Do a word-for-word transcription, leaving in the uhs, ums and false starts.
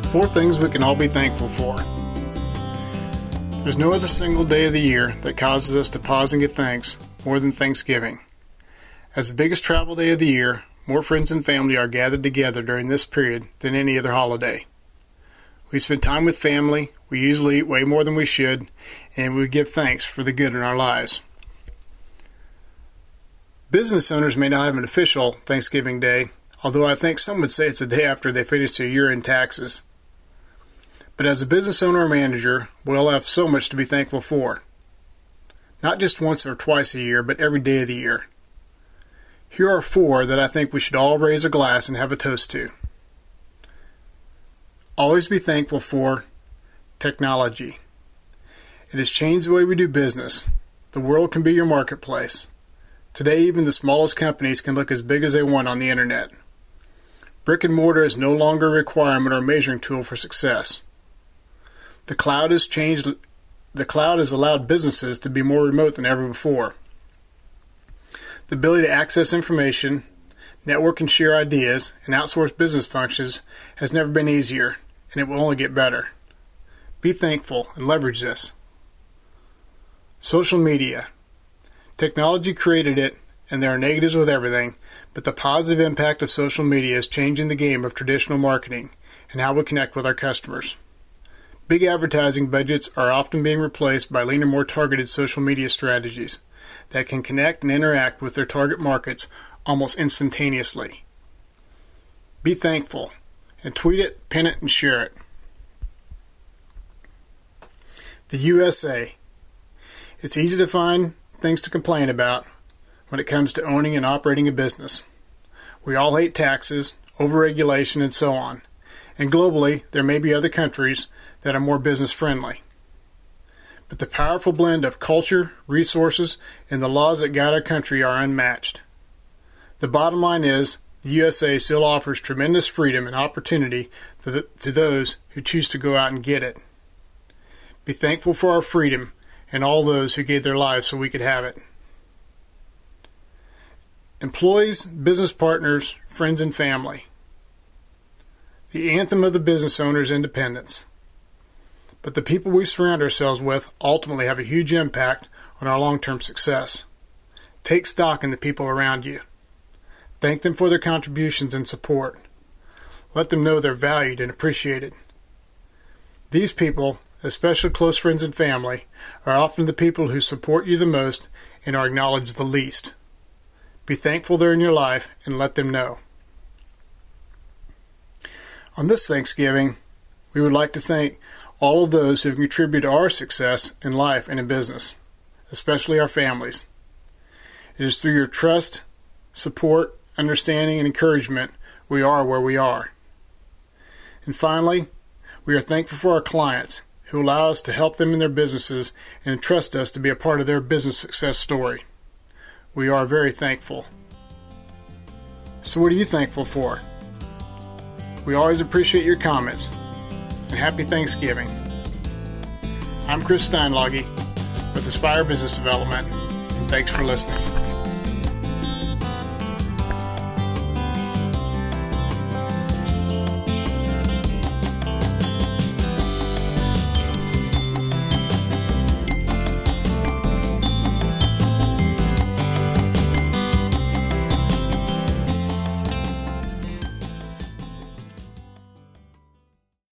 Four things we can all be thankful for. There's no other single day of the year that causes us to pause and give thanks more than Thanksgiving. As the biggest travel day of the year, more friends and family are gathered together during this period than any other holiday. We spend time with family, we usually eat way more than we should, and we give thanks for the good in our lives. Business owners may not have an official Thanksgiving Day, although I think some would say it's the day after they finish their year-end taxes. But as a business owner or manager, we all have so much to be thankful for. Not just once or twice a year, but every day of the year. Here are four that I think we should all raise a glass and have a toast to. Always be thankful for technology. It has changed the way we do business. The world can be your marketplace. Today, even the smallest companies can look as big as they want on the internet. Brick and mortar is no longer a requirement or measuring tool for success. The cloud has changed. The cloud has allowed businesses to be more remote than ever before. The ability to access information, network and share ideas, and outsource business functions has never been easier, and it will only get better. Be thankful and leverage this. Social media. Technology created it, and there are negatives with everything, but the positive impact of social media is changing the game of traditional marketing and how we connect with our customers. Big advertising budgets are often being replaced by leaner, more targeted social media strategies that can connect and interact with their target markets almost instantaneously. Be thankful and tweet it, pin it, and share it. The U S A. It's easy to find things to complain about when it comes to owning and operating a business. We all hate taxes, overregulation, and so on. And globally, there may be other countries that are more business friendly. But the powerful blend of culture, resources, and the laws that guide our country are unmatched. The bottom line is, the U S A still offers tremendous freedom and opportunity to, the, to those who choose to go out and get it. Be thankful for our freedom and all those who gave their lives so we could have it. Employees, business partners, friends, and family. The anthem of the business owner is independence. But the people we surround ourselves with ultimately have a huge impact on our long-term success. Take stock in the people around you. Thank them for their contributions and support. Let them know they're valued and appreciated. These people, especially close friends and family, are often the people who support you the most and are acknowledged the least. Be thankful they're in your life and let them know. On this Thanksgiving, we would like to thank all of those who have contributed to our success in life and in business, especially our families. It is through your trust, support, understanding, and encouragement we are where we are. And finally, we are thankful for our clients who allow us to help them in their businesses and entrust us to be a part of their business success story. We are very thankful. So what are you thankful for? We always appreciate your comments. And happy Thanksgiving. I'm Chris Steinlage with Aspire Business Development, and thanks for listening.